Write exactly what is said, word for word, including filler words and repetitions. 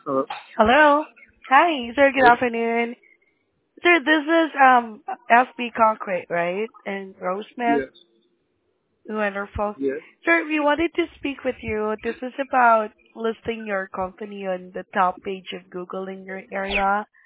Uh, Hello. Hi, sir. Good yes, afternoon. Sir, this is um F B Concrete, right? And Rosemith. yes, Wonderful. yes. Sir, we wanted to speak with you. This is about listing your company on the top page of Google in your area.